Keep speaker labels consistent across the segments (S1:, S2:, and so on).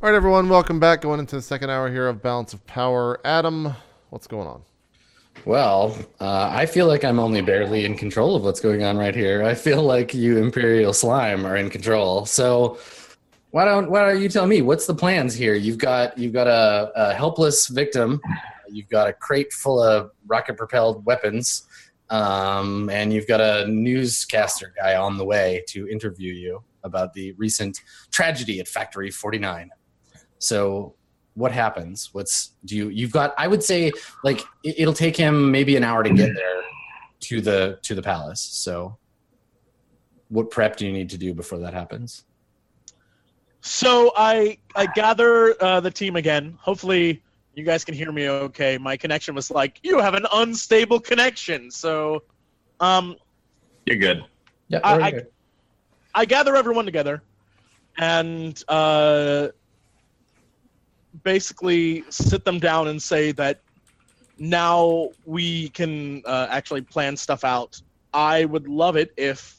S1: All right, everyone, welcome back. Going into the second hour here of Balance of Power. Adam, what's going on?
S2: Well, I feel like I'm only barely in control of what's going on right here. I feel like you Imperial Slime are in control. So why don't you tell me what's the plans here? You've got a helpless victim. You've got a crate full of rocket-propelled weapons, and you've got a newscaster guy on the way to interview you about the recent tragedy at Factory 49. So what happens? You've got, I would say, like, it'll take him maybe an hour to get there to the palace. So what prep do you need to do before that happens?
S3: So I gather the team again. Hopefully you guys can hear me okay. My connection was like, you have an unstable connection. So
S4: you're good.
S2: Yeah,
S3: I gather everyone together and basically sit them down and say that now we can actually plan stuff out. I would love it if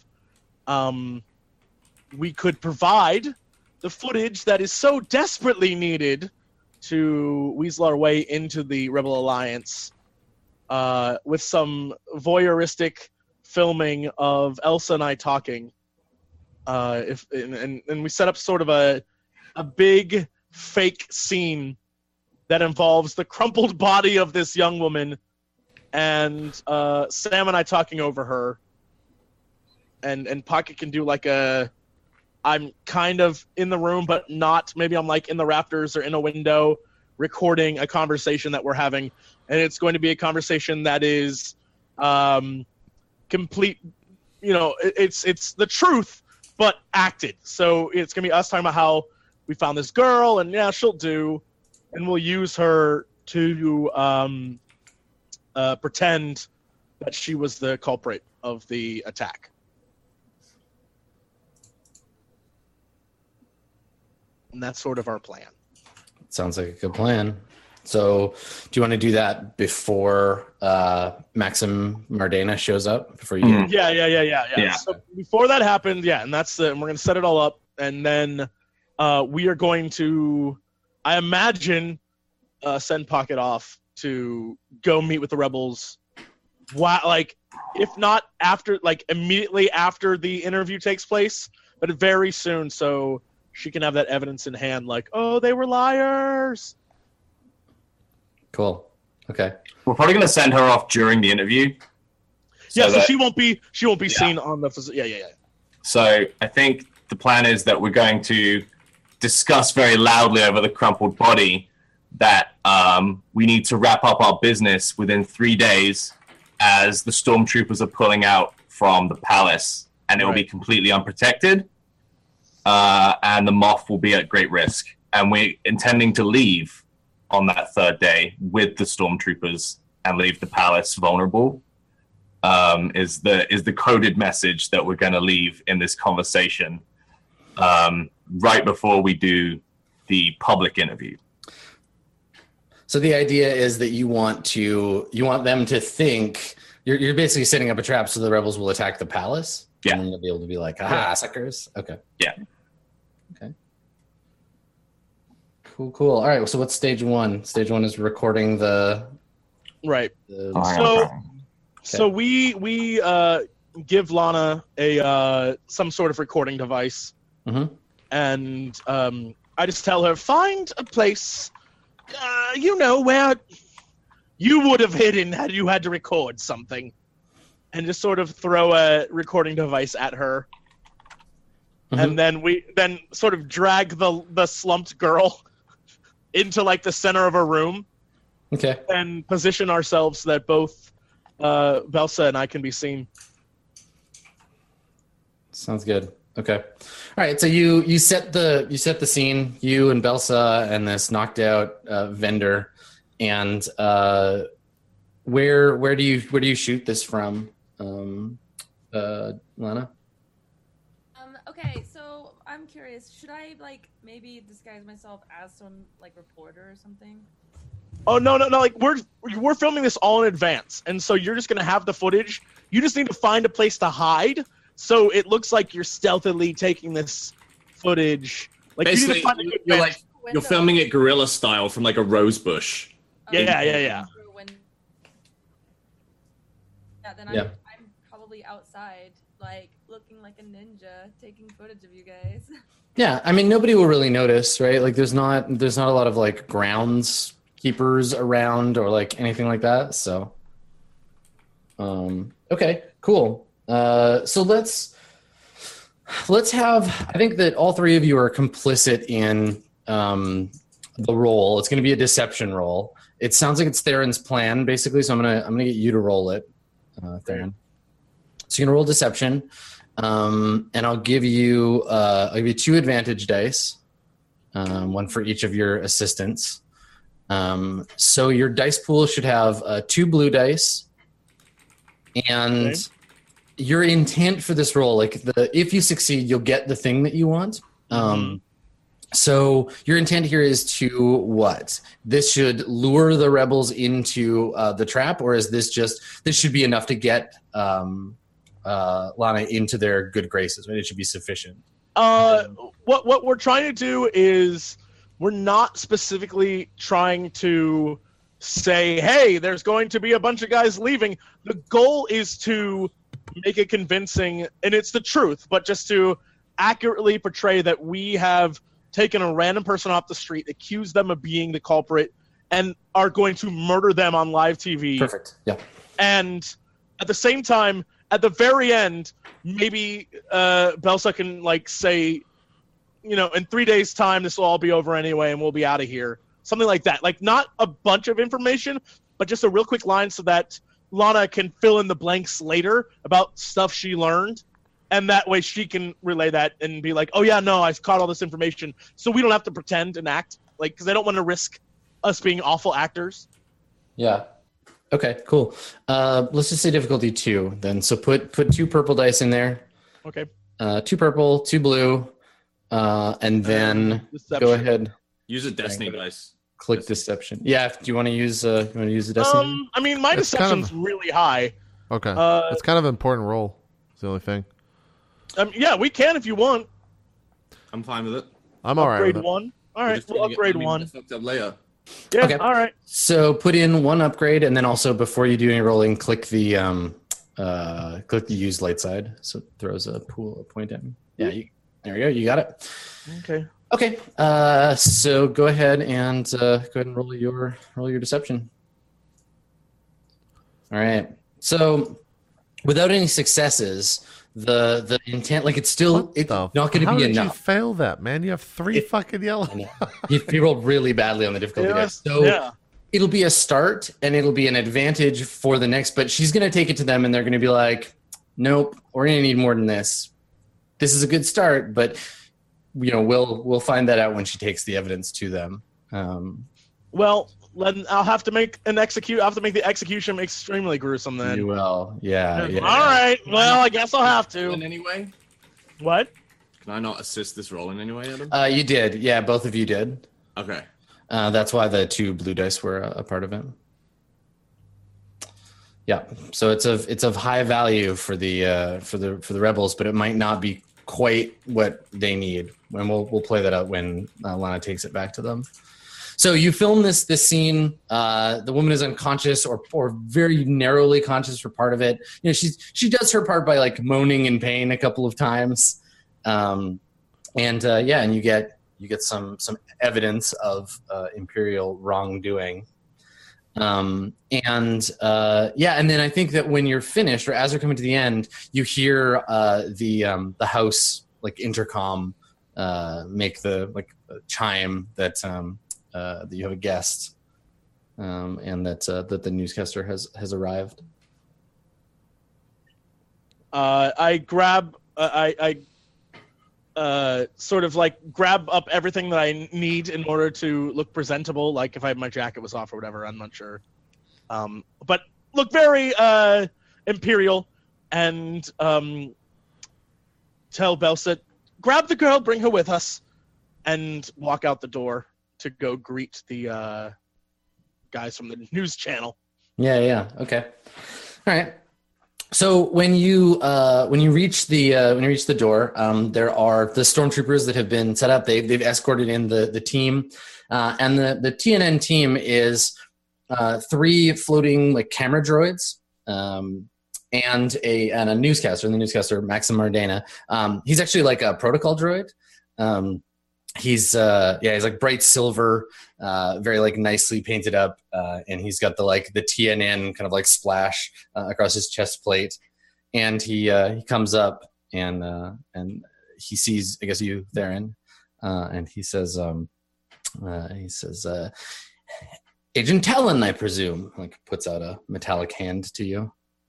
S3: we could provide the footage that is so desperately needed to weasel our way into the Rebel Alliance with some voyeuristic filming of Elsa and I talking. And we set up sort of a big fake scene that involves the crumpled body of this young woman and Sam and I talking over her. And Pocket can do like I'm kind of in the room, but not. Maybe I'm like in the rafters or in a window recording a conversation that we're having. And it's going to be a conversation that is complete, it's the truth, but acted. So it's going to be us talking about how we found this girl, and yeah, she'll do. And we'll use her to pretend that she was the culprit of the attack. And that's sort of our plan.
S2: Sounds like a good plan. So do you want to do that before Maxim Mardana shows up? Before you?
S3: Yeah. So before that happens, and that's and we're going to set it all up, and then we are going to, I imagine, send Pocket off to go meet with the rebels. If not after, immediately after the interview takes place, but very soon, so she can have that evidence in hand, like, oh, they were liars.
S2: Cool. Okay.
S4: We're probably going to send her off during the interview.
S3: So she won't be seen on the. Yeah.
S4: So I think the plan is that we're going to discuss very loudly over the crumpled body that we need to wrap up our business within 3 days as the stormtroopers are pulling out from the palace, and it will be completely unprotected, and the Moff will be at great risk. And we're intending to leave on that third day with the stormtroopers and leave the palace vulnerable. Is the coded message that we're going to leave in this conversation right before we do the public interview.
S2: So the idea is that you want them to think you're basically setting up a trap so the rebels will attack the palace.
S4: Yeah,
S2: and then they'll be able to be like, "Aha, suckers!" Okay.
S4: Yeah.
S2: Okay. Cool. All right. So what's stage one? Stage one is recording the.
S3: Right. So we give Lana some sort of recording device, and I just tell her, find a place, where you would have hidden had you had to record something, and just sort of throw a recording device at her, and then we sort of drag the slumped girl into the center of a room, and position ourselves so that both Belsa and I can be seen.
S2: Sounds good. Okay. All right. So you set the scene, you and Belsa and this knocked out vendor, and where do you shoot this from, Lana?
S5: Okay. So I'm curious. Should I maybe disguise myself as some reporter or something?
S3: Oh no! We're filming this all in advance, and so you're just gonna have the footage. You just need to find a place to hide, so it looks like you're stealthily taking this footage.
S2: Basically, you're
S4: You're filming it guerrilla style from like a rose bush.
S3: Yeah.
S5: Yeah, then I'm probably outside, like looking like a ninja, taking footage of you guys.
S2: Yeah, I mean, nobody will really notice, right? Like, there's not a lot of like grounds keepers around or like anything like that. So, okay, cool. So let's have. I think that all three of you are complicit in the roll. It's going to be a deception roll. It sounds like it's Theron's plan, basically. So I'm gonna get you to roll it, Theron. So you're gonna roll deception. And I'll give you 2 advantage dice, one for each of your assistants. So your dice pool should have 2 blue dice, and your intent for this roll, like if you succeed, you'll get the thing that you want. So your intent here is to what? This should lure the rebels into the trap, or is this should be enough to get Lana into their good graces, right? It should be sufficient.
S3: What we're trying to do is we're not specifically trying to say, hey, there's going to be a bunch of guys leaving. The goal is to make it convincing, and it's the truth, but just to accurately portray that we have taken a random person off the street, accused them of being the culprit, and are going to murder them on live TV.
S2: Perfect. Yeah.
S3: And at the same time, at the very end, maybe Belsa can say, in 3 days' time, this will all be over anyway, and we'll be out of here. Something like that. Like, not a bunch of information, but just a real quick line so that Lana can fill in the blanks later about stuff she learned. And that way she can relay that and be like, oh, yeah, no, I've caught all this information. So we don't have to pretend and act. Because I don't want to risk us being awful actors.
S2: Yeah. Okay, cool. Let's just say difficulty 2 then. So put 2 purple dice in there.
S3: Okay.
S2: 2 purple, 2 blue, and then go ahead.
S4: Use a destiny dice.
S2: Click deception. Yeah. Do you want to use the destiny?
S3: I mean, my deception's really high.
S1: Okay. It's kind of an important roll. It's the only thing.
S3: Yeah, we can if you want.
S4: I'm fine with it.
S1: I'm all right with it.
S3: Upgrade 1. All right, we'll upgrade 1.
S4: Fucked up later.
S3: Yeah,
S2: okay.
S3: All right.
S2: So put in 1 upgrade, and then also before you do any rolling, click the use light side. So it throws a point at me. Yeah, there we go. You got it.
S3: Okay.
S2: Okay. So go ahead and roll your deception. All right. So without any successes, the intent, it's not going to be enough.
S1: How did you fail that, man? You have 3 fucking yellow.
S2: He rolled really badly on the difficulty dice. So it'll be a start, and it'll be an advantage for the next. But she's going to take it to them, and they're going to be like, "Nope, we're going to need more than this. This is a good start, but we'll find that out when she takes the evidence to them."
S3: Well, then I'll have to make I'll have to make the execution extremely gruesome then.
S2: You will, yeah.
S3: All right. Well, I guess I'll have to.
S4: In any way?
S3: What?
S4: Can I not assist this roll in any way, Adam?
S2: You did. Yeah, both of you did.
S4: Okay.
S2: That's why the 2 blue dice were a part of it. Yeah. So it's of high value for the rebels, but it might not be quite what they need. And we'll play that out when Lana takes it back to them. So you film this scene. The woman is unconscious or very narrowly conscious for part of it. She does her part by moaning in pain a couple of times, and you get some evidence of Imperial wrongdoing. And then I think that when you're finished, or as you're coming to the end, you hear the house intercom make the chime that you have a guest, and that the newscaster has arrived.
S3: I grab sort of grab up everything that I need in order to look presentable. If my jacket was off or whatever, I'm not sure. But look very Imperial, and tell Belsa, grab the girl, bring her with us, and walk out the door to go greet the guys from the news channel.
S2: Yeah. Okay. All right. So when you reach the door, there are the stormtroopers that have been set up. They've escorted in the team, and the TNN team is 3 floating like camera droids, and a newscaster. And the newscaster, Maxim Mardana, he's actually like a protocol droid. He's like bright silver, very like nicely painted up, and he's got the TNN kind of like splash across his chest plate. And he comes up and he sees, I guess, you, Theron, and he says, Agent Talon, I presume. Like, puts out a metallic hand to you.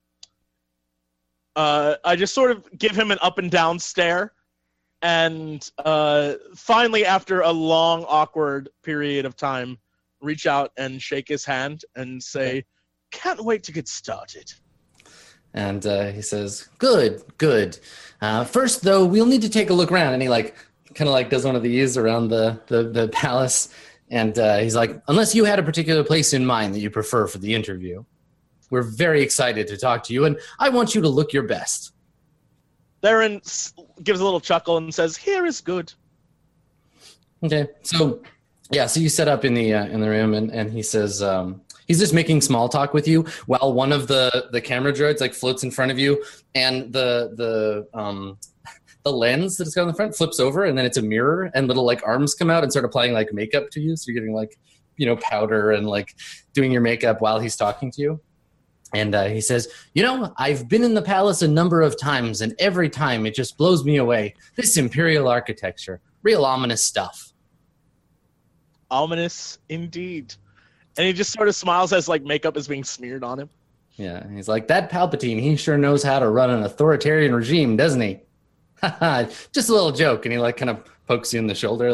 S3: I just sort of give him an up and down stare. And finally, after a long, awkward period of time, reach out and shake his hand and say, "Can't wait to get started."
S2: And he says, "Good. First, though, we'll need to take a look around." And he kind of does one of these around the palace. And he's like, "Unless you had a particular place in mind that you prefer for the interview, we're very excited to talk to you, and I want you to look your best."
S3: Theron gives a little chuckle and says, "Here is good."
S2: Okay, so you set up in the room, and he says he's just making small talk with you while one of the camera droids floats in front of you, and the lens that's got on the front flips over, and then it's a mirror, and little arms come out and start applying makeup to you, so you're getting powder and doing your makeup while he's talking to you. And he says, "I've been in the palace a number of times, and every time it just blows me away. This Imperial architecture, real ominous stuff."
S3: Ominous indeed. And he just sort of smiles as makeup is being smeared on him.
S2: Yeah, he's like, "That Palpatine, he sure knows how to run an authoritarian regime, doesn't he?" Just a little joke. And he kind of pokes you in the shoulder,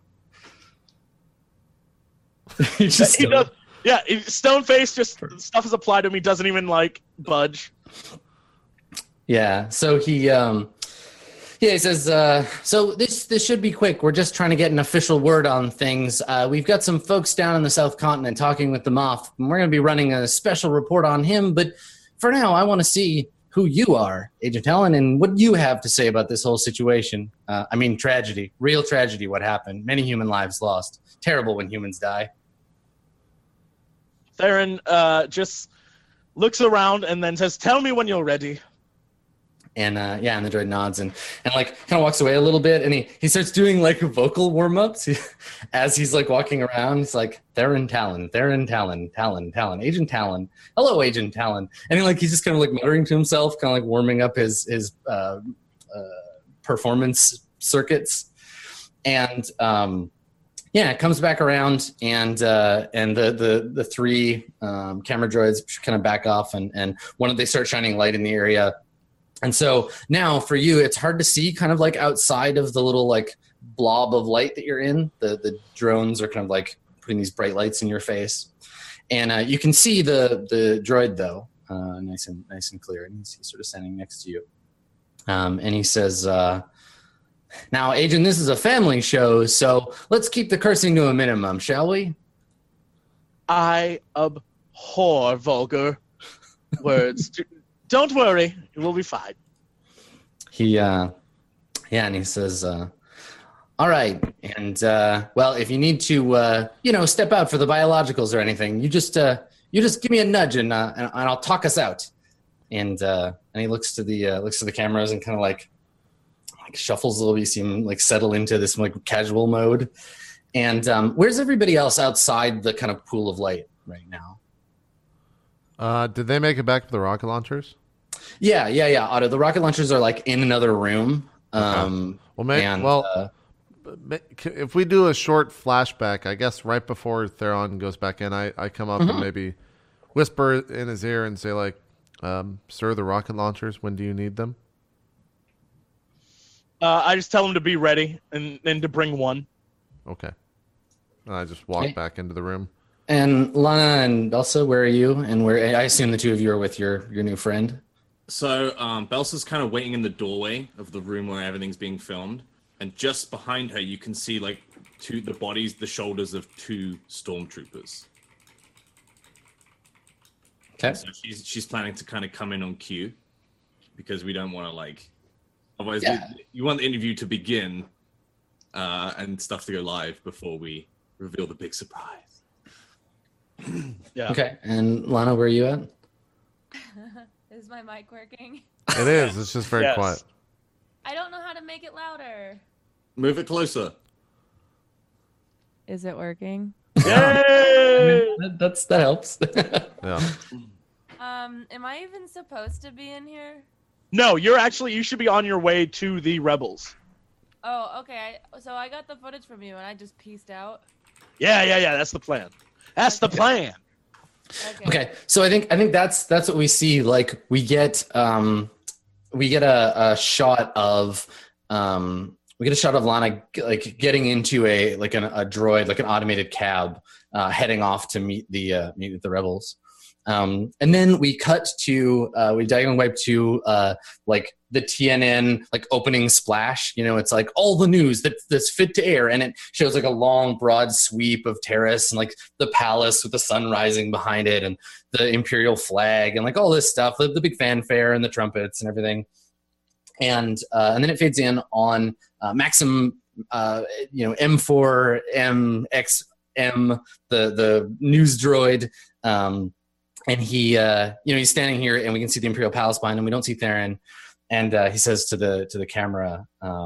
S3: he does. Yeah, stone face, just stuff is applied to him. He doesn't even budge.
S2: Yeah, so he says, "So this should be quick. We're just trying to get an official word on things. We've got some folks down in the South Continent talking with the Moff, and we're going to be running a special report on him. But for now, I want to see who you are, Agent Talon, and what you have to say about this whole situation. Tragedy, real tragedy. What happened? Many human lives lost. Terrible when humans die."
S3: Theron just looks around and then says, "Tell me when you're ready."
S2: And and the droid nods and kind of walks away a little bit, and he starts doing vocal warm-ups as he's walking around. It's Theron Talon, Agent Talon, hello, Agent Talon. And he's just kind of muttering to himself, kind of warming up his performance circuits. And it comes back around, and the 3 camera droids kind of back off, and they start shining light in the area. And so now for you, it's hard to see kind of outside of the little blob of light that you're in. The drones are kind of putting these bright lights in your face. And you can see the droid though, nice and clear. And he's sort of standing next to you. And he says, "Now, Agent, this is a family show, so let's keep the cursing to a minimum, shall we?"
S3: "I abhor vulgar words." "Don't worry, it will be fine."
S2: And he says, "All right, and if you need to, step out for the biologicals or anything, you just give me a nudge and I'll talk us out." And he looks to the cameras and kind of shuffles a little bit. You see him settle into this casual mode. And where's everybody else outside the kind of pool of light right now?
S1: Did they make it back to the rocket launchers?
S2: Yeah, Otto. The rocket launchers are in another room.
S1: Okay. If we do a short flashback, I guess right before Theron goes back in, I come up and maybe whisper in his ear and say "Sir, the rocket launchers, when do you need them?"
S3: I just tell him to be ready and to bring one.
S1: Okay. And I just walk back into the room.
S2: And Lana and Belsa, where are you? And where I assume the two of you are with your new friend.
S6: So Belsa's kind of waiting in the doorway of the room where everything's being filmed, and just behind her you can see the shoulders of 2 stormtroopers.
S2: Okay.
S6: So she's planning to kind of come in on cue because we don't want to like. Otherwise,
S2: Yeah.
S6: you want the interview to begin and stuff to go live before we reveal the big surprise.
S3: Yeah.
S2: Okay. And Lana, where are you at?
S5: Is my mic working?
S1: It is. It's just very
S3: Yes.
S1: quiet.
S5: I don't know how to make it louder.
S6: Move it closer.
S5: Is it working?
S3: Yay!
S2: That helps.
S1: Yeah.
S5: Am I even supposed to be in here?
S3: No, you should be on your way to the rebels.
S5: Oh, okay. So I got the footage from you and I just pieced out.
S3: Yeah. That's the plan. That's the plan.
S2: Okay, so I think that's what we see. Like we get a shot of Lana like getting into a droid, like an automated cab, heading off to meet the rebels. And then we cut to we diagonal wipe to like the TNN like opening splash. You know, it's like all the news that's fit to air, and it shows like a long, broad sweep of Terrace and like the palace with the sun rising behind it, and the Imperial flag, and like all this stuff, the big fanfare and the trumpets and everything. And then it fades in on Maxim, M4MXM, the news droid. And he, he's standing here, and we can see the Imperial Palace behind him. We don't see Theron, and he says to the camera,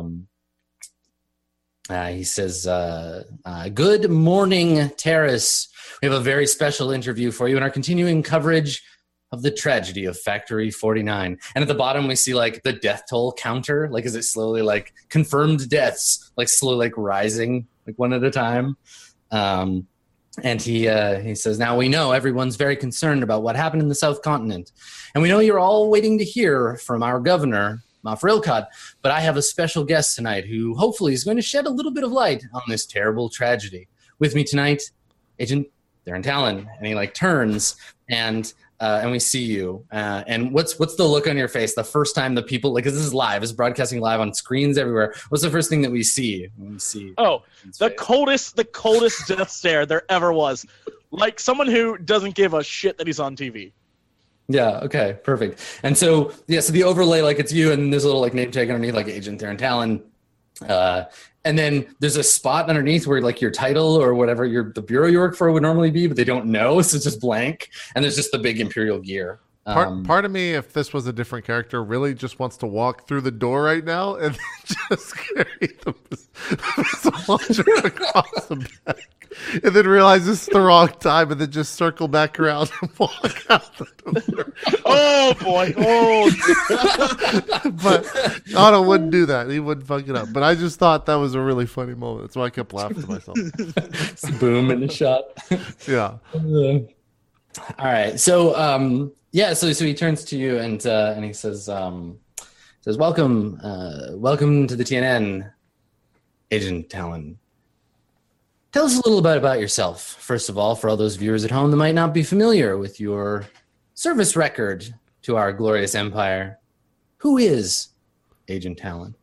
S2: "Good morning, Terrace. We have a very special interview for you in our continuing coverage of the tragedy of Factory 49." And at the bottom, we see like the death toll counter, like as it slowly like confirmed deaths, like slowly like rising, like one at a time. And he says, "Now we know everyone's very concerned about what happened in the South Continent. And we know you're all waiting to hear from our governor, Mafrilkad. But I have a special guest tonight who hopefully is going to shed a little bit of light on this terrible tragedy. With me tonight, Agent Theron Talon." And he like turns and we see you. And what's the look on your face the first time the people, like, 'cause this is live, it's broadcasting live on screens everywhere. What's the first thing that we see when we see?
S3: Oh, the coldest death stare there ever was. Like someone who doesn't give a shit that he's on TV.
S2: Yeah, okay, perfect. And so the overlay, like it's you, and there's a little like name tag underneath, like Agent Theron Talon. And then there's a spot underneath where like your title or whatever the bureau you work for would normally be, but they don't know, so it's just blank. And there's just the big Imperial gear.
S1: Part of me, if this was a different character, really just wants to walk through the door right now and then just carry the missile launcher across the back. And then realize this is the wrong time, and then just circle back around and walk out the door.
S3: Oh boy! Oh,
S1: But Otto wouldn't do that. He wouldn't fuck it up. But I just thought that was a really funny moment. That's why I kept laughing to myself.
S2: Boom in the shot.
S1: Yeah.
S2: All right. So so he turns to you and he says welcome to the TNN, Agent Talon. Tell us a little bit about yourself, first of all, for all those viewers at home that might not be familiar with your service record to our glorious empire. Who is Agent Talon?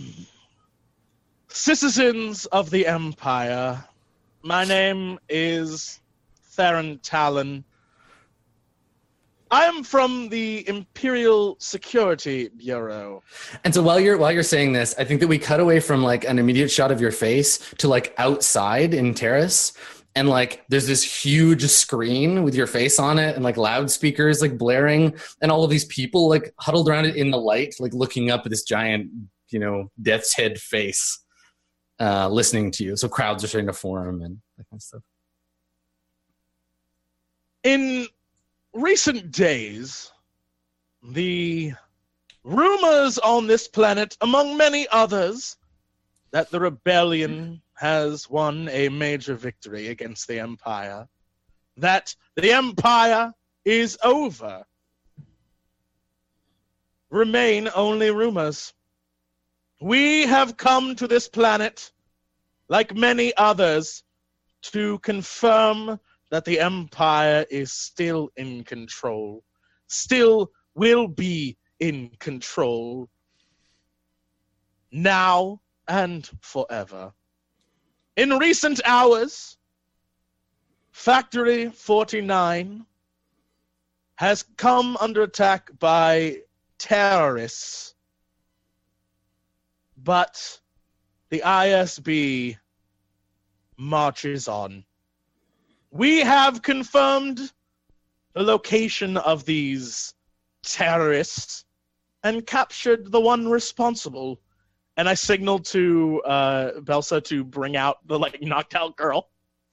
S3: Citizens of the Empire, my name is Theron Talon. I am from the Imperial Security Bureau.
S2: And so while you're saying this, I think that we cut away from like an immediate shot of your face to like outside in Terrace, and like there's this huge screen with your face on it and like loudspeakers like blaring, and all of these people like huddled around it in the light, like looking up at this giant, death's head face, listening to you. So crowds are starting to form and that kind of stuff.
S3: In recent days, the rumors on this planet, among many others, that the rebellion has won a major victory against the Empire, that the Empire is over, remain only rumors. We have come to this planet, like many others, to confirm that the Empire is still in control, still will be in control, now and forever. In recent hours, Factory 49 has come under attack by terrorists, but the ISB marches on. We have confirmed the location of these terrorists and captured the one responsible. And I signaled to Belsa to bring out the knocked out girl.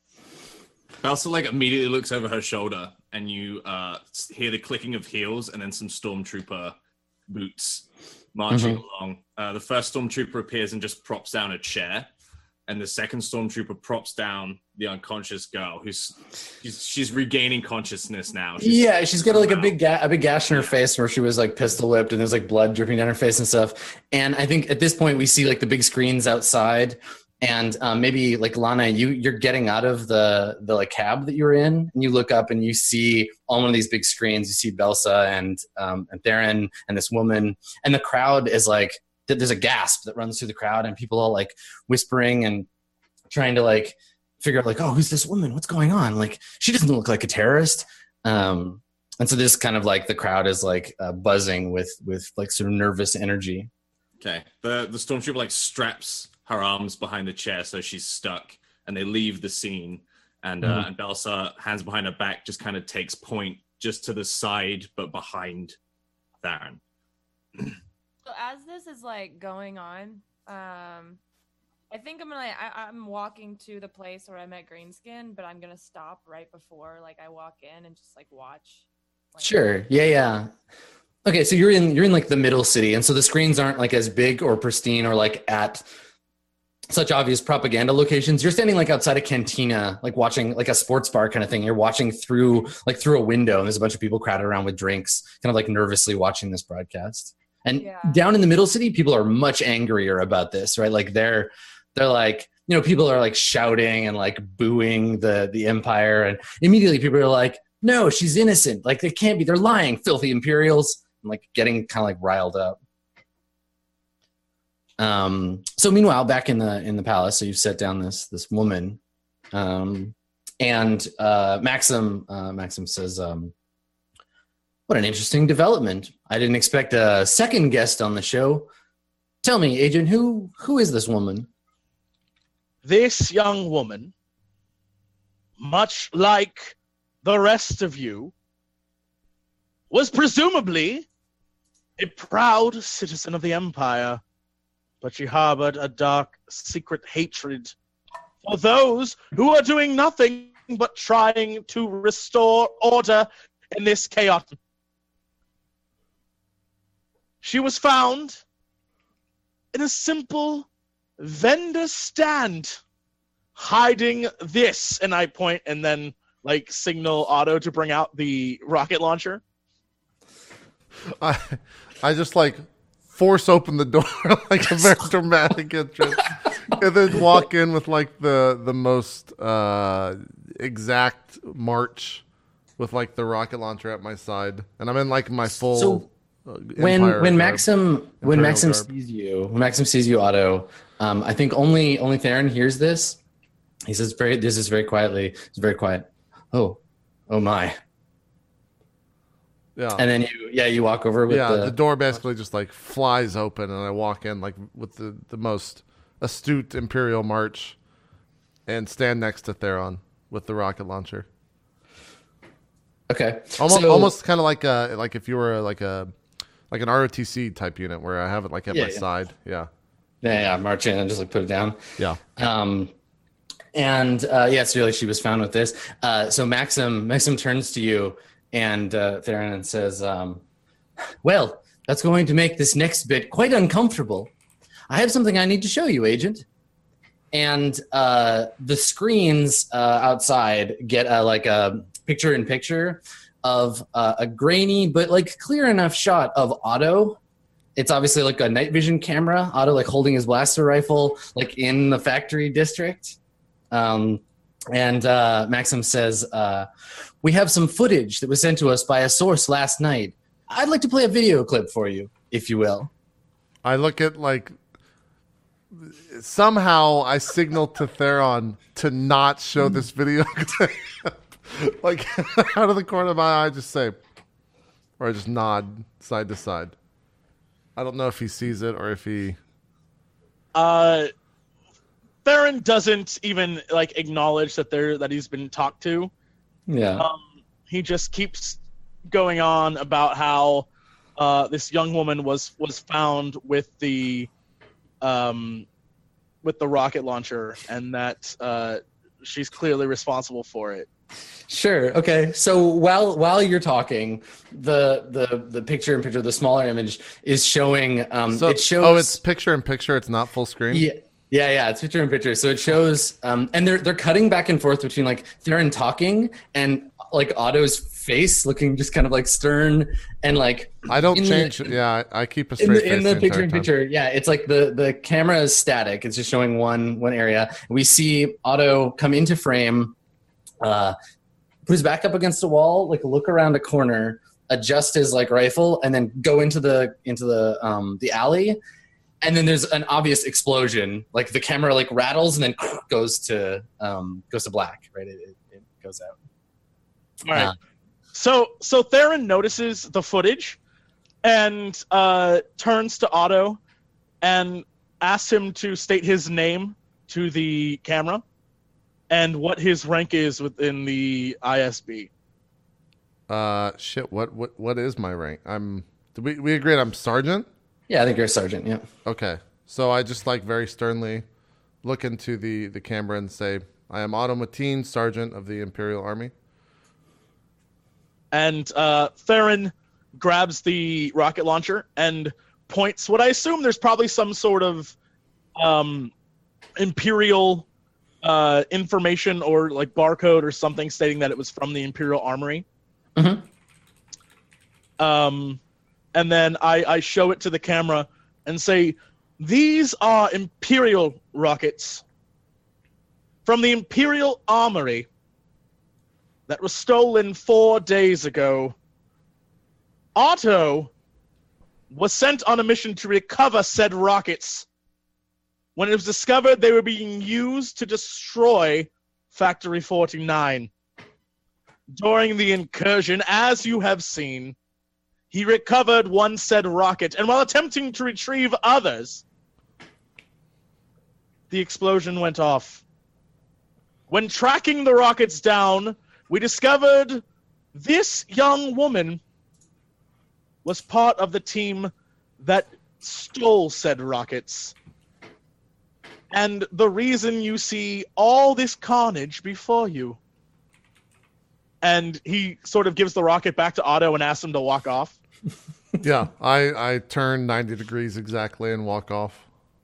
S6: Belsa immediately looks over her shoulder, and you hear the clicking of heels and then some stormtrooper boots marching along. The first stormtrooper appears and just props down a chair, and the second stormtrooper props down the unconscious girl, she's regaining consciousness now.
S2: She's got a big gash in her face where she was pistol whipped, and there's blood dripping down her face and stuff. And I think at this point we see the big screens outside, and maybe Lana, you're getting out of the cab that you were in, and you look up and you see on one of these big screens, you see Belsa and Theron and this woman, and the crowd is there's a gasp that runs through the crowd, and people all whispering and trying to figure out oh, who's this woman? What's going on? She doesn't look like a terrorist. And so this kind of the crowd is buzzing with sort of nervous energy.
S6: Okay. The stormtrooper straps her arms behind the chair so she's stuck, and they leave the scene. And and Belsa, hands behind her back, just kind of takes point just to the side but behind Theron.
S5: So as this is going on, I think I'm walking to the place where I met Greenskin, but I'm gonna stop right before I walk in and just watch.
S2: Sure. Yeah. Okay, so you're in the middle city, and so the screens aren't as big or pristine or at such obvious propaganda locations. You're standing outside a cantina, watching a sports bar kind of thing. You're watching through a window, and there's a bunch of people crowded around with drinks, kind of nervously watching this broadcast. And down in the middle city, people are much angrier about this, right? They're people are shouting and booing the Empire, and immediately people are no, she's innocent. They can't be. They're lying, filthy Imperials, and getting kind of riled up. So meanwhile, back in the palace, so you've set down this woman, and Maxim says, what an interesting development. I didn't expect a second guest on the show. Tell me, Agent, who is this woman?
S3: This young woman, much like the rest of you, was presumably a proud citizen of the Empire, but she harbored a dark, secret hatred for those who are doing nothing but trying to restore order in this chaos. She was found in a simple vendor stand, hiding this, and I point and then signal Otto to bring out the rocket launcher.
S1: I just force open the door a very dramatic entrance, and then walk in with the most exact march with like the rocket launcher at my side, and I'm in like my full.
S2: So when Maxim sees you, Otto, I think only Theron hears this. He says very quietly. It's very quiet. Oh my.
S1: Yeah.
S2: And then you walk over with
S1: the door basically just like flies open, and I walk in like with the most astute Imperial march, and stand next to Theron with the rocket launcher.
S2: Okay.
S1: Almost kind of like if you were like an ROTC type unit where I have it like at my side. Yeah.
S2: Yeah, march in and just like put it down.
S1: Yeah.
S2: So she was found with this. So Maxim turns to you and Theron and says, well, that's going to make this next bit quite uncomfortable. I have something I need to show you, Agent. And the screens outside get a picture-in-picture of a grainy but like clear enough shot of Otto. It's obviously like a night vision camera. Otto like holding his blaster rifle like in the factory district. And Maxim says, we have some footage that was sent to us by a source last night. I'd like to play a video clip for you, if you will. I
S1: look at like somehow I signal to Theron to not show this video clip. Like out of the corner of my eye, I just say, or I just nod side to side. I don't know if he sees it or if he.
S3: Theron doesn't even like acknowledge that he's been talked to.
S2: Yeah.
S3: He just keeps going on about how this young woman was found with the rocket launcher, and that she's clearly responsible for it.
S2: Sure. Okay. So while you're talking, the picture-in-picture, the smaller image is showing. It shows.
S1: Oh, it's picture-in-picture. It's not full screen.
S2: Yeah. It's picture-in-picture. So it shows, and they're cutting back and forth between like Theron talking and like Otto's face looking just kind of like stern and like.
S1: I don't change. I keep a straight face
S2: in the
S1: picture-in-picture.
S2: Yeah, it's like the camera is static. It's just showing one area. We see Otto come into frame. Put his back up against a wall, like look around a corner, adjust his like rifle, and then go into the alley. And then there's an obvious explosion. Like the camera like rattles and then goes to black. Right, it goes out.
S3: All right. So Theron notices the footage and turns to Otto and asks him to state his name to the camera and what his rank is within the ISB.
S1: Shit. What is my rank? We agreed I'm sergeant?
S2: Yeah, I think you're a sergeant. Yeah.
S1: Okay. So I just like very sternly look into the camera and say, I am Otto Mateen, sergeant of the Imperial Army.
S3: And Theron grabs the rocket launcher and points what I assume there's probably some sort of Imperial information or like barcode or something stating that it was from the Imperial Armory.
S2: Mm-hmm.
S3: And then I show it to the camera and say, these are Imperial rockets from the Imperial Armory that was stolen 4 days ago. Otto was sent on a mission to recover said rockets. When it was discovered they were being used to destroy Factory 49. During the incursion, as you have seen, he recovered one said rocket, and while attempting to retrieve others, the explosion went off. When tracking the rockets down, we discovered this young woman was part of the team that stole said rockets. And the reason you see all this carnage before you. And he sort of gives the rocket back to Otto and asks him to walk off.
S1: Yeah, I turn 90 degrees exactly and walk off.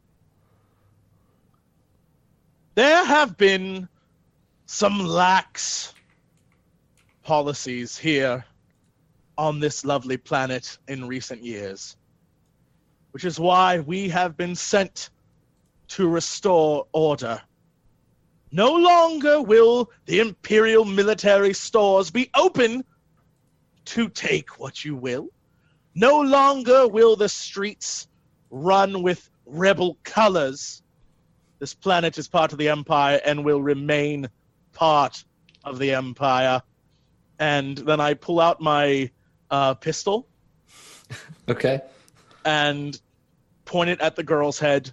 S3: There have been some lax policies here on this lovely planet in recent years, which is why we have been sent to restore order. No longer will the Imperial military stores be open to take what you will. No longer will the streets run with rebel colors. This planet is part of the Empire and will remain part of the Empire. And then I pull out my pistol.
S2: Okay.
S3: And point it at the girl's head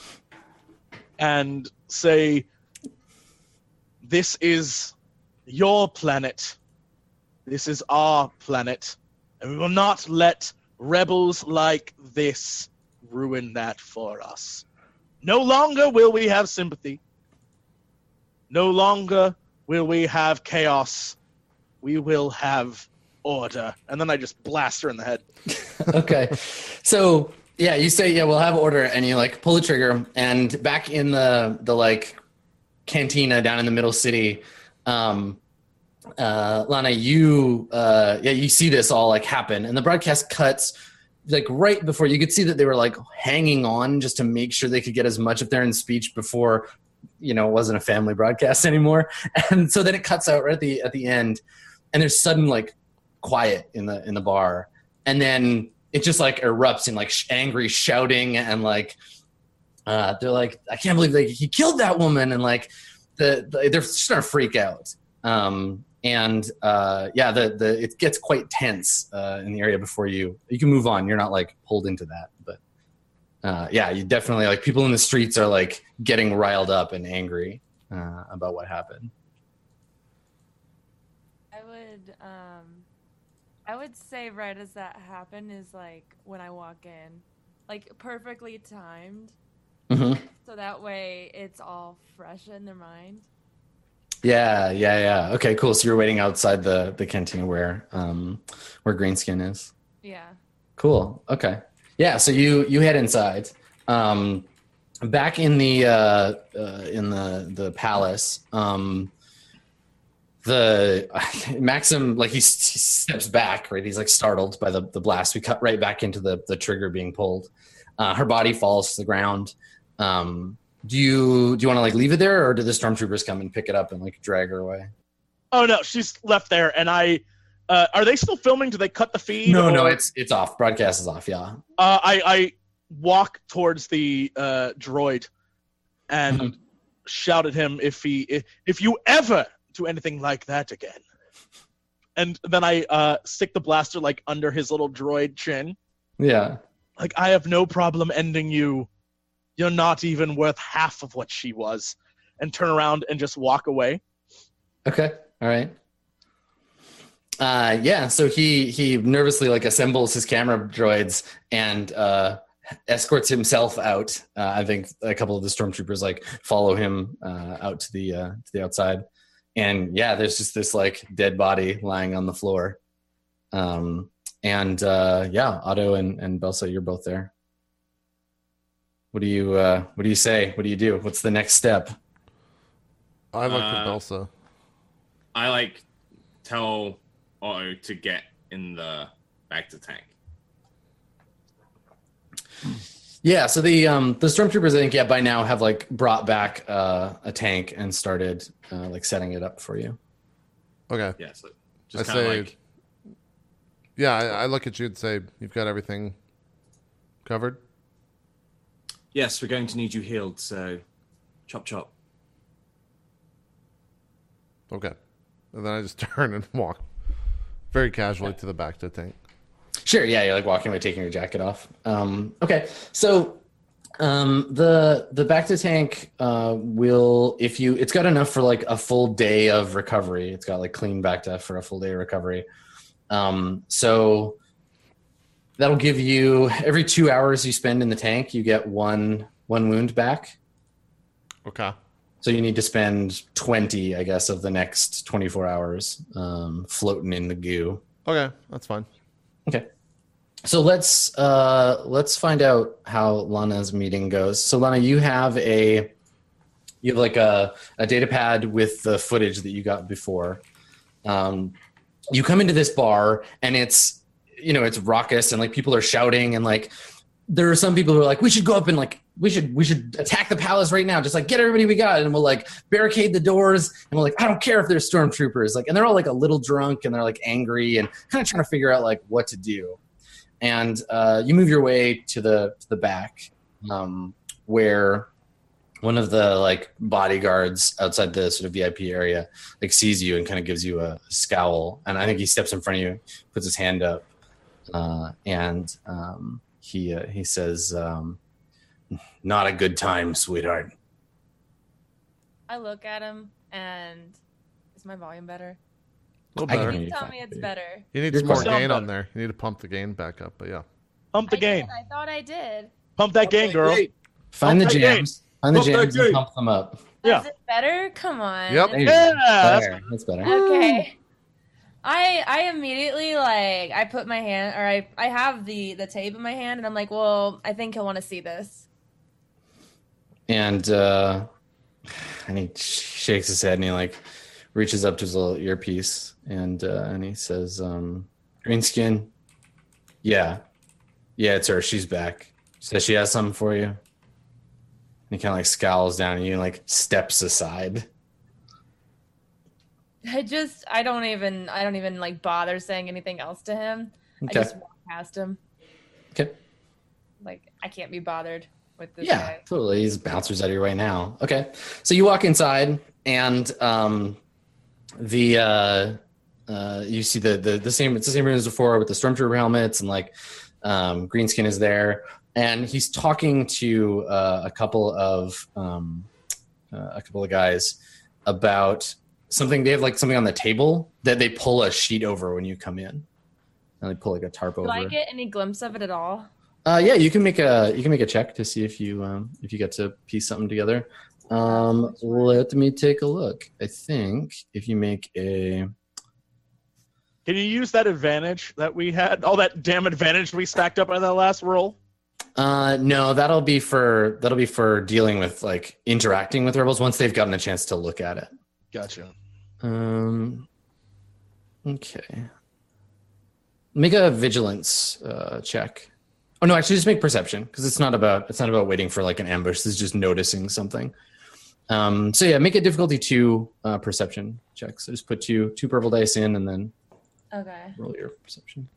S3: and say, this is your planet. This is our planet. And we will not let rebels like this ruin that for us. No longer will we have sympathy. No longer will we have chaos. We will have order. And then I just blast her in the head.
S2: Okay. So, yeah, you say, yeah, we'll have order, and you, like, pull the trigger, and back in the like, cantina down in the middle city, Lana, you see this all, like, happen, and the broadcast cuts, like, right before. You could see that they were, like, hanging on just to make sure they could get as much of Theron's speech before, it wasn't a family broadcast anymore. And so then it cuts out right at the end, and there's sudden, like, quiet in the bar, and then it just, like, erupts in, like, angry shouting, and, like, they're like, I can't believe he killed that woman, and, like, they're starting to freak out. And yeah, the it gets quite tense in the area before you can move on. You're not like pulled into that, but yeah, you definitely like people in the streets are like getting riled up and angry about what happened.
S5: I would say right as that happened is like when I walk in, like perfectly timed, so that way it's all fresh in their mind.
S2: Yeah. Okay, cool. So you're waiting outside the cantina where Greenskin is.
S5: Yeah.
S2: Cool. Okay. Yeah. So you head inside. Back in the palace. The Maxim, like he steps back, right? He's like startled by the blast. We cut right back into the trigger being pulled. Her body falls to the ground. Do you want to like leave it there, or do the stormtroopers come and pick it up and like drag her away?
S3: Oh no, she's left there. And are they still filming? Do they cut the feed?
S2: No, it's off. Broadcast is off. Yeah.
S3: I walk towards the droid and shout at him if you ever do anything like that again. And then I stick the blaster like under his little droid chin.
S2: Yeah.
S3: Like, I have no problem ending you. You're not even worth half of what she was. And turn around and just walk away.
S2: Okay. All right. Yeah. So he nervously like assembles his camera droids and escorts himself out. I think a couple of the stormtroopers like follow him out to the outside. And yeah, there's just this like dead body lying on the floor. Yeah, Otto and Belsa, you're both there. What do you say? What do you do? What's the next step?
S1: I look at Belsa.
S6: I like tell Otto to get in the Bacta tank.
S2: Yeah, so the stormtroopers, I think, by now have like brought back a tank and started like setting it up for you.
S1: Okay.
S6: Yeah, so just kind of like.
S1: Yeah, I look at you and say, "You've got everything covered."
S6: Yes, we're going to need you healed. So, chop chop.
S1: Okay, and then I just turn and walk very casually to the back to the tank.
S2: Sure, yeah, you're like walking away, taking your jacket off. Okay, so the Bacta tank it's got enough for like a full day of recovery. It's got like clean Bacta for a full day of recovery. So that'll give you every 2 hours you spend in the tank, you get one wound back.
S1: Okay.
S2: So you need to spend 20, I guess, of the next 24 hours floating in the goo.
S1: Okay, that's fine.
S2: Okay. So let's find out how Lana's meeting goes. So Lana, you have like a data pad with the footage that you got before. You come into this bar and it's raucous and like people are shouting and like there are some people who are like, we should go up and like we should attack the palace right now, just like get everybody we got, and we'll like barricade the doors, and we're like, I don't care if there's stormtroopers, like, and they're all like a little drunk and they're like angry and kind of trying to figure out like what to do. And you move your way to the back, where one of the like bodyguards outside the sort of VIP area like sees you and kind of gives you a scowl. And I think he steps in front of you, puts his hand up, and he says, "Not a good time, sweetheart."
S5: I look at him, and is my volume better?
S1: A little better.
S5: Tell me it's better.
S1: You need some more gain on there. You need to pump the gain back up, but yeah.
S3: Pump the gain.
S5: I thought I did.
S3: Pump that gain, girl.
S2: Find the jams. Find the jams and pump them up.
S3: Yeah.
S5: Is it better? Come on.
S1: Yep.
S3: Yeah.
S2: That's better.
S5: Okay. I immediately like I put my hand, or I have the tape in my hand, and I'm like, well, I think he'll want to see this.
S2: And he shakes his head and he like reaches up to his little earpiece and he says, "Greenskin, yeah, it's her. She's back. Says she has something for you." And he kind of like scowls down at you and like steps aside.
S5: I don't even like bother saying anything else to him.
S2: Okay.
S5: I just walk past him.
S2: Okay.
S5: Like, I can't be bothered with this
S2: Yeah,
S5: guy.
S2: totally. He's bouncers out of your way now. Okay. So you walk inside and you see the same. It's the same room as before with the stormtrooper helmets and like Greenskin is there, and he's talking to a couple of guys about something. They have like something on the table that they pull a sheet over when you come in, and they pull like a tarp over.
S5: Do I get any glimpse of it at all?
S2: Yeah, you can make a check to see if you get to piece something together. Let me take a look. I think if you make a...
S3: Can you use that advantage that we had? All that damn advantage we stacked up on that last roll?
S2: No, that'll be for dealing with like interacting with rebels once they've gotten a chance to look at it.
S3: Gotcha.
S2: Okay. Make a vigilance check. Oh no, actually, just make perception because it's not about waiting for like an ambush. This is just noticing something. So yeah, make a difficulty 2 perception check. So just put two purple dice in and then roll your perception.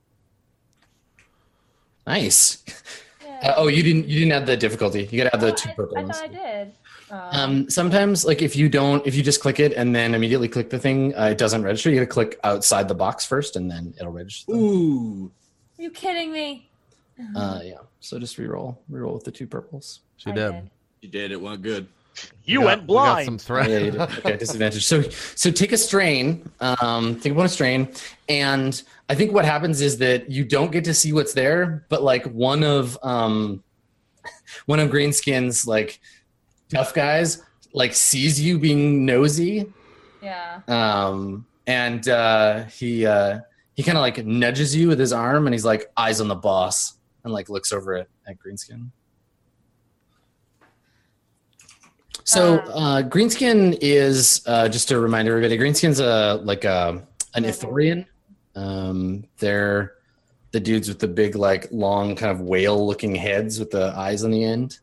S2: Nice. Yeah. You didn't add the difficulty. You got to add the 2 purple.
S5: I thought I did.
S2: Sometimes like if you just click it and then immediately click the thing, it doesn't register. You got to click outside the box first and then it'll register.
S6: Ooh.
S5: Are you kidding me?
S2: Yeah. So just reroll with the 2 purples.
S1: She did.
S6: You did. It went good.
S3: You went blind.
S1: Got some threat.
S2: Yeah, you did. Okay, disadvantage. So take a strain. Take one strain, and I think what happens is that you don't get to see what's there, but like one of Greenskin's like tough guys like sees you being nosy.
S5: Yeah.
S2: And he kind of like nudges you with his arm, and he's like, "Eyes on the boss," and like looks over at Greenskin. So Greenskin is just to remind everybody, Greenskin's an Ithorian. They're the dudes with the big, like, long, kind of whale-looking heads with the eyes on the end,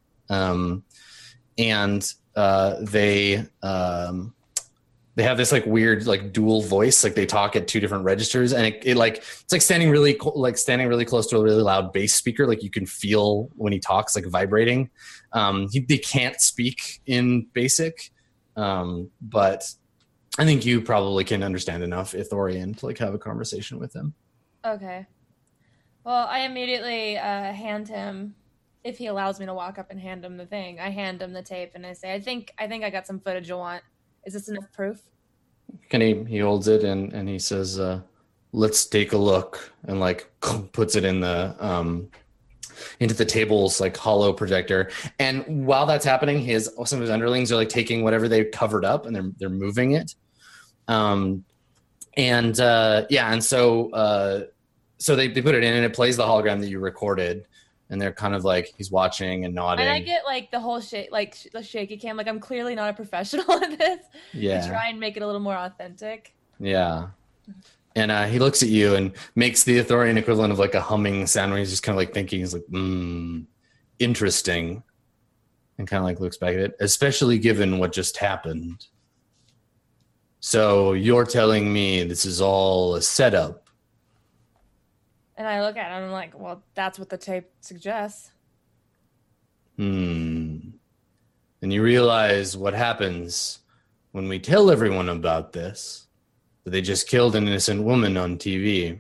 S2: and they have this like weird like dual voice, like they talk at 2 different registers, and it like it's like standing really close to a really loud bass speaker, like you can feel when he talks like vibrating. They can't speak in basic, but I think you probably can understand enough Ithorian to like have a conversation with him.
S5: Okay. Well, I immediately hand him, if he allows me to walk up and hand him the thing, I hand him the tape and I say, I think I got some footage you'll want. Is this enough proof?
S2: He holds it and he says, let's take a look, and like puts it in the into the table's like hollow projector. And while that's happening, some of his underlings are like taking whatever they covered up and they're moving it. So they put it in and it plays the hologram that you recorded, and they're kind of like, he's watching and nodding.
S5: And I get like the whole the shaky cam, like I'm clearly not a professional at this.
S2: Yeah.
S5: To try and make it a little more authentic.
S2: Yeah. And he looks at you and makes the Ithorian equivalent of like a humming sound where he's just kind of like thinking, he's like, interesting. And kind of like looks back at it, especially given what just happened. So you're telling me this is all a setup?
S5: And I look at it and I'm like, well, that's what the tape suggests.
S2: And you realize what happens when we tell everyone about this. That they just killed an innocent woman on TV.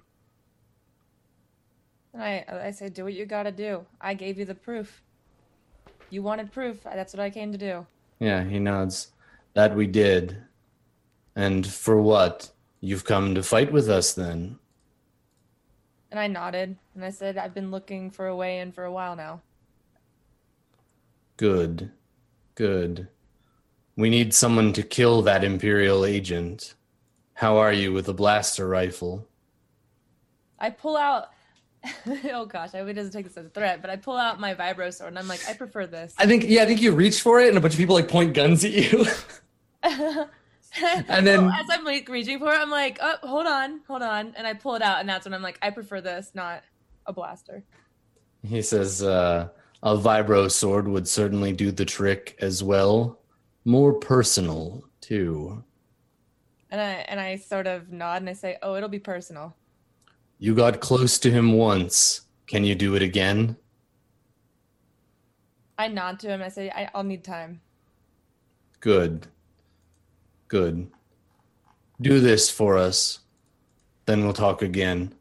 S5: And I say, do what you gotta do. I gave you the proof. You wanted proof. That's what I came to do.
S2: Yeah, he nods. That we did. And for what? You've come to fight with us then?
S5: And I nodded, and I said, I've been looking for a way in for a while now.
S2: Good. We need someone to kill that Imperial agent. How are you with a blaster rifle?
S5: I pull out... oh gosh, I would doesn't take this as a threat, but I pull out my vibro sword, and I'm like, I prefer this.
S2: I think you reach for it, and a bunch of people like point guns at you. And then
S5: as I'm like reaching for it, I'm like, oh, hold on, and I pull it out, and that's when I'm like, I prefer this, not a blaster.
S2: He says, a vibro sword would certainly do the trick as well. More personal, too.
S5: And I sort of nod and I say, oh, it'll be personal.
S2: You got close to him once. Can you do it again?
S5: I nod to him and I say, I'll need time.
S2: Good. Do this for us. Then we'll talk again.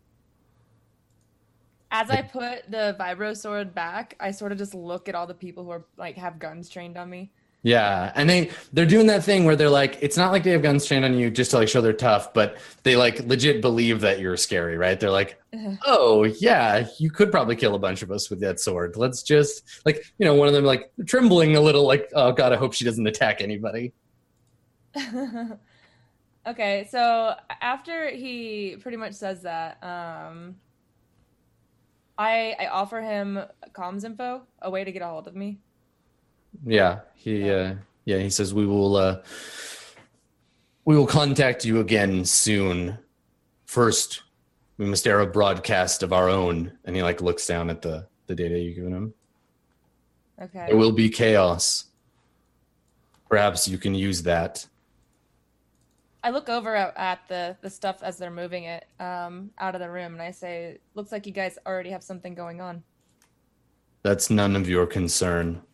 S5: As I put the vibro sword back, I sort of just look at all the people who are like have guns trained on me.
S2: Yeah, and they're doing that thing where they're like, it's not like they have guns trained on you just to like show they're tough, but they like legit believe that you're scary, right? They're like, oh yeah, you could probably kill a bunch of us with that sword. Let's just like, you know, one of them like trembling a little, like, oh god, I hope she doesn't attack anybody.
S5: Okay, so after he pretty much says that, I offer him comms info, a way to get a hold of me.
S2: Yeah, he says we will contact you again soon. First, we must air a broadcast of our own. And he like looks down at the data you've given him.
S5: Okay.
S2: There will be chaos. Perhaps you can use that.
S5: I look over at the stuff as they're moving it out of the room, and I say, looks like you guys already have something going on.
S2: That's none of your concern.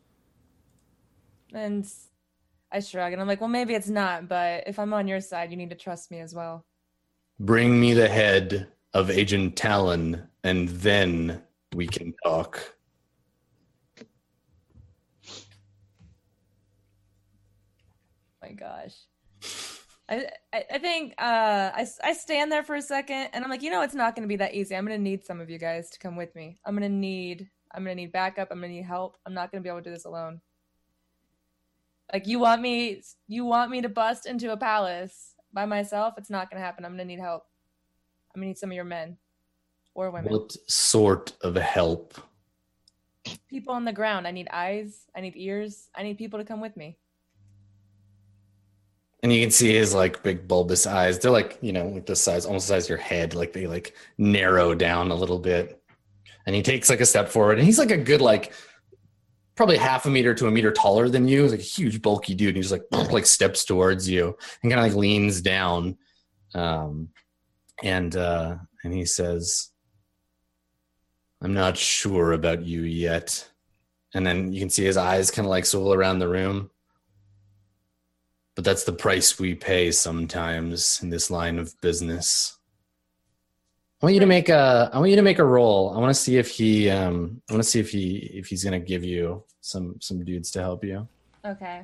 S5: And I shrug, and I'm like, well, maybe it's not, but if I'm on your side, you need to trust me as well.
S2: Bring me the head of Agent Talon, and then we can talk.
S5: Oh my gosh. I think I stand there for a second, and I'm like, it's not going to be that easy. I'm going to need some of you guys to come with me. I'm going to need backup. I'm going to need help. I'm not going to be able to do this alone. Like, you want me to bust into a palace by myself? It's not going to happen. I'm going to need help. I'm going to need some of your men or women.
S2: What sort of help?
S5: People on the ground. I need eyes. I need ears. I need people to come with me.
S2: And you can see his like big bulbous eyes. They're like, like the size, almost the size of your head. Like they like narrow down a little bit. And he takes like a step forward, and he's like a good, like probably half a meter to a meter taller than you. He's like a huge bulky dude. And he just like steps towards you and kind of like leans down. And he says, I'm not sure about you yet. And then you can see his eyes kind of like swivel around the room. But that's the price we pay sometimes in this line of business. I want you to make a roll. I want to see if he's going to give you some dudes to help you.
S5: Okay.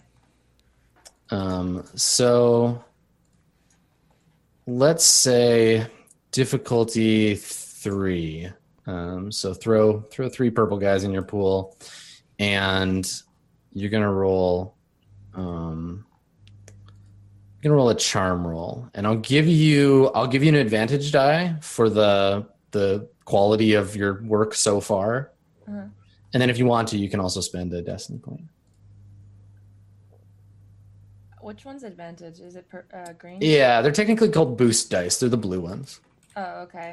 S2: So let's say difficulty 3. So throw 3 purple guys in your pool, and you're going to roll you can roll a charm roll, and I'll give you an advantage die for the quality of your work so far. Uh-huh. And then if you want to, you can also spend a destiny point.
S5: Which one's advantage? Is it green?
S2: Yeah, they're technically called boost dice. They're the blue ones.
S5: Oh, okay.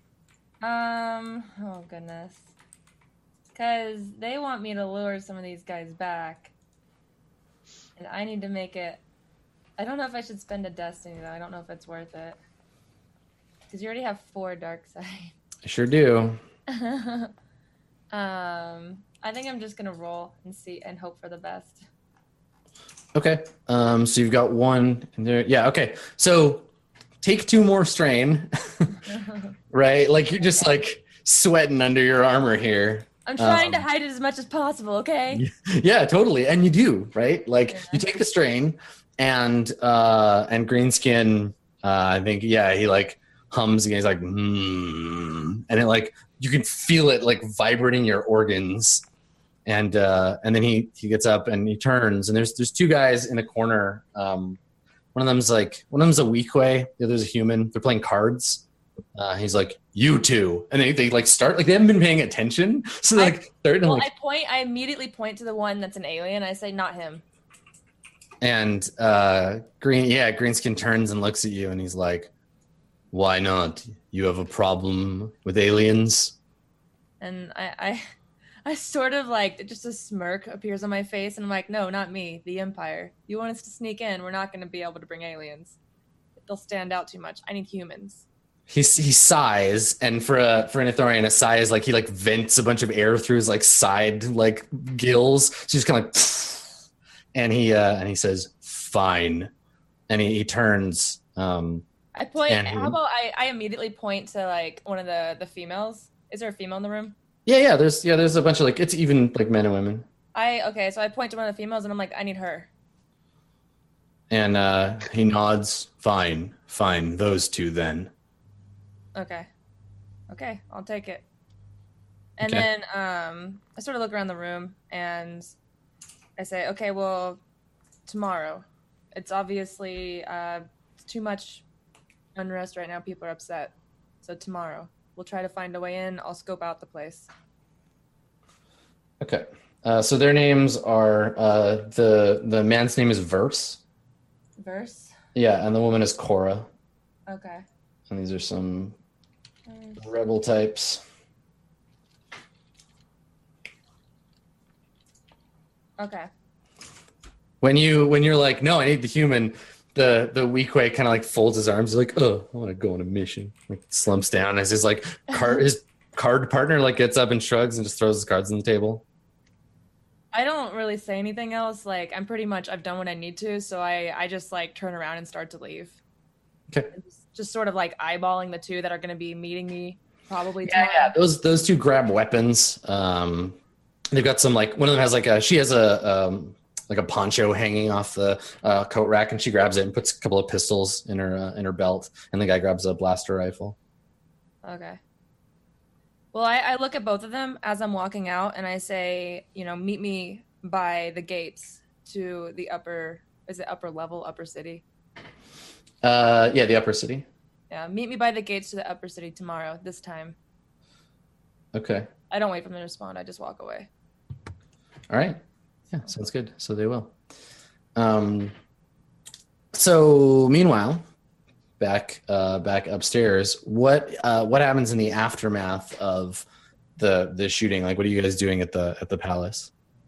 S5: Oh goodness. Because they want me to lure some of these guys back, and I need to make it. I don't know if I should spend a destiny, though. I don't know if it's worth it. Because you already have 4 dark side.
S2: I sure do.
S5: I think I'm just going to roll and see and hope for the best.
S2: Okay. So you've got 1 in there. Yeah, okay. So take 2 more strain. Right? Like you're just like sweating under your armor here.
S5: I'm trying to hide it as much as possible, okay?
S2: Yeah, totally. And you do, right? Like you take the strain. And Greenskin, I think, yeah, he like hums again. He's like, and it like you can feel it like vibrating your organs. And then he gets up and he turns, and there's 2 guys in the corner. One of them's a Weequay, the other's a human. They're playing cards. He's like, you 2, and they like start like they haven't been paying attention, so like they're like.
S5: I immediately point to the one that's an alien. I say, not him.
S2: And Greenskin turns and looks at you, and he's like, why not? You have a problem with aliens?
S5: And I sort of like, just a smirk appears on my face, and I'm like, no, not me, the Empire. You want us to sneak in, we're not going to be able to bring aliens. They'll stand out too much. I need humans.
S2: He sighs, and for an Ithorian, a sigh is like he like vents a bunch of air through his like side like gills. So he's kind of like, and he says, "Fine, And he turns.
S5: I point.
S2: And
S5: How about I immediately point to like one of the females? Is there a female in the room?
S2: Yeah. There's a bunch of like it's even like men and women.
S5: So I point to one of the females and I'm like, I need her.
S2: And he nods. Fine. Those two then.
S5: Okay, I'll take it. And then I sort of look around the room and I say, okay, well, tomorrow. It's obviously too much unrest right now. People are upset. So tomorrow we'll try to find a way in. I'll scope out the place.
S2: Okay. So their names are the man's name is Verse.
S5: Verse?
S2: Yeah, and the woman is Cora.
S5: Okay.
S2: And these are some rebel types.
S5: Okay.
S2: When you're like, no, I need the human, the Weequay kind of like folds his arms, like, oh, I want to go on a mission. Like slumps down as his like his card partner like gets up and shrugs and just throws his cards on the table.
S5: I don't really say anything else. Like I've done what I need to, so I just like turn around and start to leave.
S2: Okay.
S5: Just sort of like eyeballing the two that are going to be meeting me probably tomorrow.
S2: Yeah. Those two grab weapons. They've got some like one of them has like she has a poncho hanging off the coat rack, and she grabs it and puts a couple of pistols in her belt, and the guy grabs a blaster rifle.
S5: Okay. Well, I look at both of them as I'm walking out, and I say, meet me by the gates to the upper city?
S2: The upper city.
S5: Yeah, meet me by the gates to the upper city tomorrow, this time.
S2: Okay.
S5: I don't wait for them to respond. I just walk away.
S2: All right. Yeah, sounds good. So they will. So meanwhile, back upstairs, what happens in the aftermath of the shooting? Like, what are you guys doing at the palace?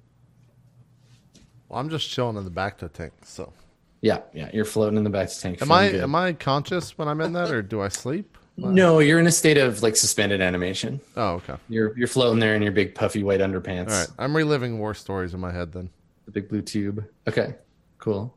S1: Well, I'm just chilling in the back to tank. So
S2: yeah, you're floating in the back to tank.
S1: Am I conscious when I'm in that, or do I sleep?
S2: No, you're in a state of like suspended animation.
S1: Oh, okay.
S2: You're floating there in your big puffy white underpants.
S1: All right, I'm reliving war stories in my head then.
S2: The big blue tube. Okay, cool.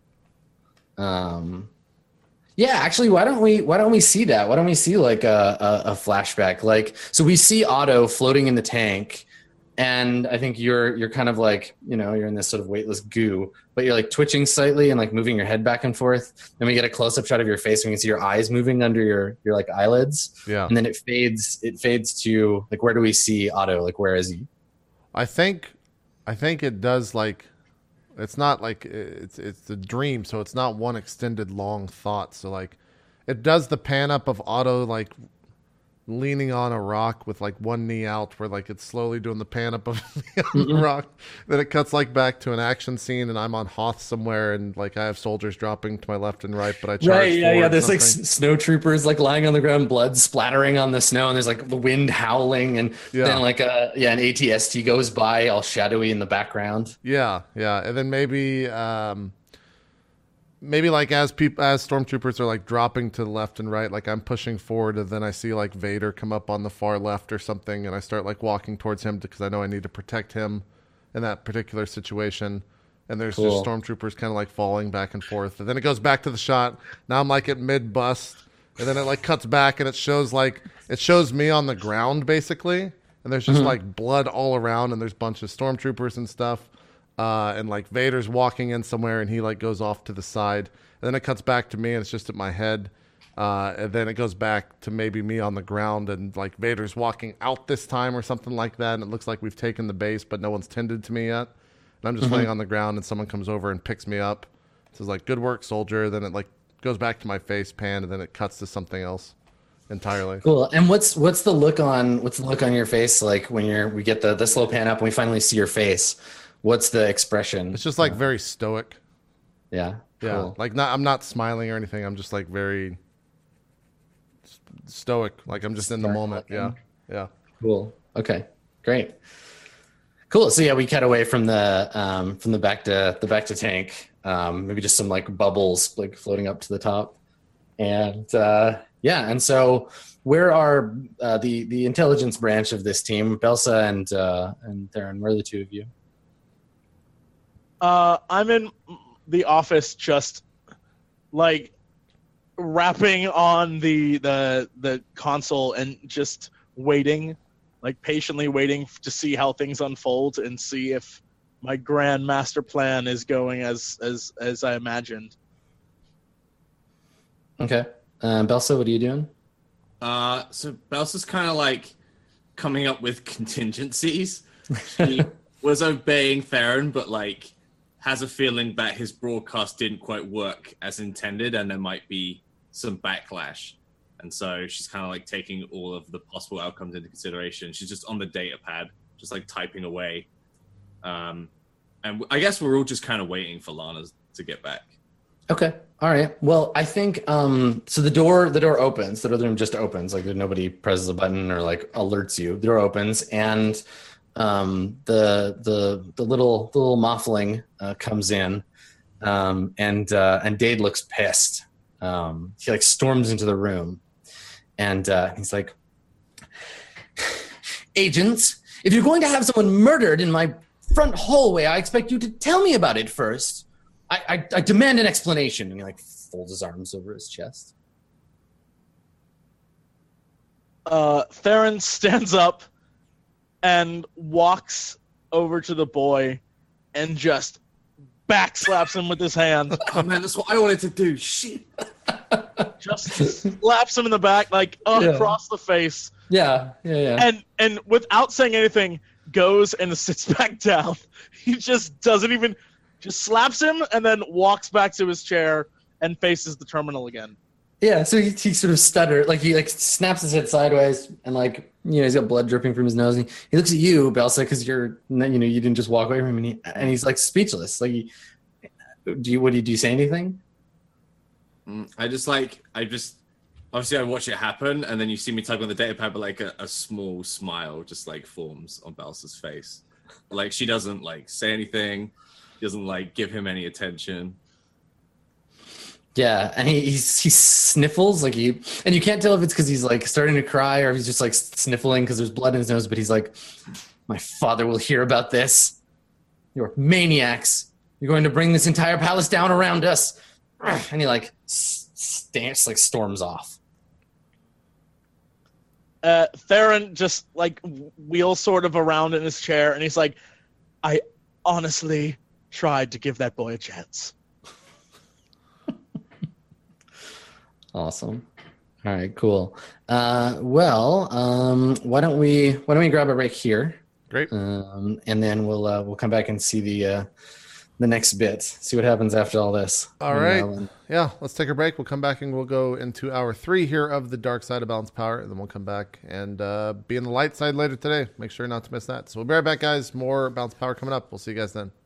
S2: Yeah, actually, why don't we see that? Why don't we see like a flashback? Like, so we see Otto floating in the tank, and I think you're kind of like, you're in this sort of weightless goo, but you're like twitching slightly and like moving your head back and forth. Then we get a close up shot of your face, and we can see your eyes moving under your like eyelids.
S1: Yeah.
S2: And then it fades to like, where do we see Otto? Like, where is he?
S1: I think it does like. It's not like it's a dream, so it's not one extended long thought. So like, it does the pan up of Otto like leaning on a rock with like one knee out, where like it's slowly doing the pan up of the rock. Then it cuts like back to an action scene, and I'm on Hoth somewhere, and like I have soldiers dropping to my left and right, but I charge forward.
S2: There's like snow troopers like lying on the ground, blood splattering on the snow, and there's like the wind howling, and then like an ATST goes by, all shadowy in the background.
S1: Yeah, and then maybe like as stormtroopers are like dropping to the left and right, like I'm pushing forward, and then I see like Vader come up on the far left or something, and I start like walking towards him because I know I need to protect him in that particular situation. And there's just stormtroopers kind of like falling back and forth, and then it goes back to the shot. Now I'm like at mid bust, and then it like cuts back, and it shows me on the ground basically, and there's just like blood all around, and there's a bunch of stormtroopers and stuff. And like Vader's walking in somewhere, and he like goes off to the side, and then it cuts back to me, and it's just at my head, and then it goes back to maybe me on the ground, and like Vader's walking out this time or something like that, and it looks like we've taken the base, but no one's tended to me yet, and I'm just laying on the ground, and someone comes over and picks me up, says like, "Good work, soldier." Then it like goes back to my face pan, and then it cuts to something else entirely.
S2: Cool. And what's the look on your face like when we get the slow pan up and we finally see your face? What's the expression?
S1: It's just like very stoic.
S2: Yeah. Cool.
S1: Like I'm not smiling or anything. I'm just like very stoic. Like I'm just in the moment.
S2: Looking.
S1: Yeah.
S2: Cool. Okay. Great. Cool. So yeah, we cut away from the back to tank. Maybe just some like bubbles like floating up to the top, and and so where are the intelligence branch of this team? Belsa and Theron, where are the two of you?
S3: I'm in the office just like rapping on the console and just waiting, like patiently waiting to see how things unfold and see if my grand master plan is going as I imagined.
S2: Okay. Belsa, what are you doing?
S6: So Belsa's kind of like coming up with contingencies. She was obeying Theron, but like has a feeling that his broadcast didn't quite work as intended, and there might be some backlash. And so she's kind of like taking all of the possible outcomes into consideration. She's just on the data pad, just like typing away. And I guess we're all just kind of waiting for Lana to get back.
S2: Okay. All right. Well, I think so. The door opens. The room just opens. Like nobody presses a button or like alerts you. The door opens, and the little Mothling comes in, and Dade looks pissed. He like storms into the room, and he's like, "Agents, if you're going to have someone murdered in my front hallway, I expect you to tell me about it first. I demand an explanation." And he like folds his arms over his chest.
S3: Theron stands up and walks over to the boy and just backslaps him with his hand.
S6: Oh man, that's what I wanted to do. Shit.
S3: Just slaps him in the back, like across the face.
S2: Yeah.
S3: And without saying anything, goes and sits back down. He just doesn't even, just slaps him and then walks back to his chair and faces the terminal again.
S2: Yeah, so he sort of stutters, like he like snaps his head sideways, and like he's got blood dripping from his nose. And he looks at you, Belsa, because you didn't just walk away from him, and he's like speechless. Like, do you say anything?
S6: I just obviously I watch it happen, and then you see me type on the data pad, but like a small smile just like forms on Belsa's face. Like she doesn't like say anything, doesn't like give him any attention.
S2: Yeah, and he sniffles and you can't tell if it's because he's like starting to cry or if he's just like sniffling because there's blood in his nose. But he's like, "My father will hear about this. You're maniacs. You're going to bring this entire palace down around us." And he like storms off.
S3: Theron just like wheels sort of around in his chair, and he's like, "I honestly tried to give that boy a chance."
S2: Awesome. All right, cool. Why don't we grab a break here?
S1: Great.
S2: And then we'll come back and see the next bit. See what happens after all this.
S1: All right. Yeah, let's take a break. We'll come back and we'll go into hour 3 here of the Dark Side of Balanced Power, and then we'll come back and be in the light side later today. Make sure not to miss that. So we'll be right back, guys. More Balanced Power coming up. We'll see you guys then.